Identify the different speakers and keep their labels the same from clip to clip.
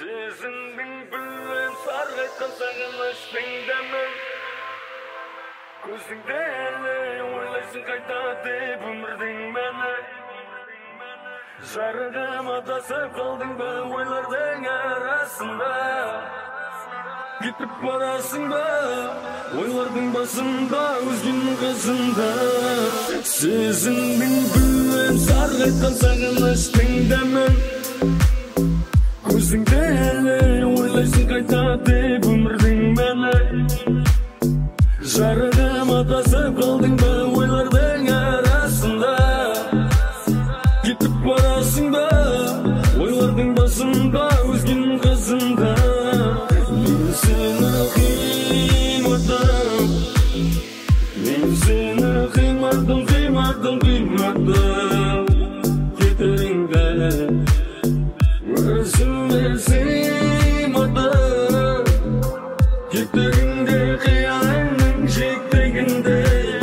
Speaker 1: Сезімдің бүлін сарғайтқан сағыныштың дәмі көзіңде әлі ойлайсың қайта деп өмірдің мәні жарығым адасып қалдың ба ойлардың арасында кетіп барасың ба ойлардың басында өзгенің қызында сезімдің бүлін сарғайтқан сағыныштың дәмі көзіңде әлі ойлайсың қайта деп өмірдің мәні жарығым адасып қалдың ба ойлардың арасында кетіп барасың ба ойлардың басында өзгенің қызында мен сені қимадым кетеріңді өзіме сыймадым кетеріңде қиялыңның жетегінде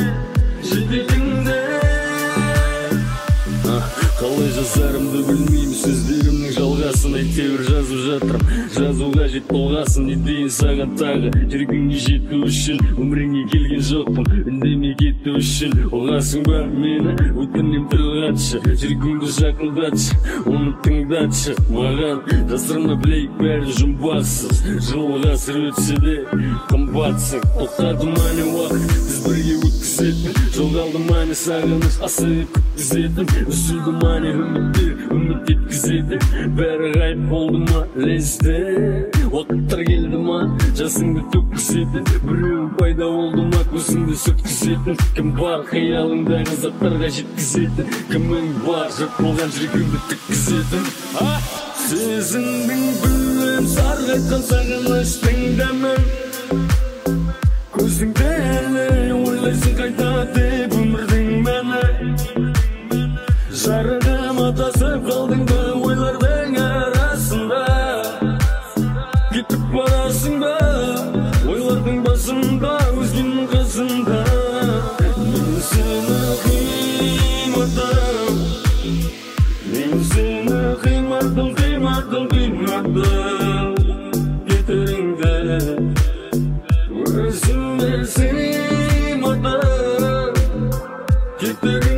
Speaker 1: қалай жазарымды білмеймін сөздерімнің жалғасын әйтеуір жазып жатырмын жазуға жет болғасын не дейін саған тағы жүргіңе жету үшін өміріңе келген жоқпын үндемей кету үшін ұғасың ба мені өтінем тіл қатшы жүргіңді жақындатшы оны тыңдатшы маған жасырма білейік бәрі жұмбақсыз жыл ғасыр өтсе де қымбатсың тоқтады ма не уақыт біз бірге өткізетін жоғалды ма не сағыныш асығып күткізетін үзілді ма не үміттер үміт еткізеді бәрі ғайып болды ма лезде уақыттар келді ма жасыңды төккізетін біреуі пайда болды ма көзіңді сөткізетін кім бар қиялыңдағы заттарға жеткізетін кімің бар жұрт болған жүрегіңді тіккізетін сезімдің бүлін сарғайтқан сағыныштың дәмі көзіңде әлі ойлайсың қайта деп өмірдің мәні жарығым адасып қалдың ба ойлардың арасында кетіп барасың ба ойлардың басында өзгенің қызында мен сені қимадым кетеріңді өзіме сыймадым кетеріңді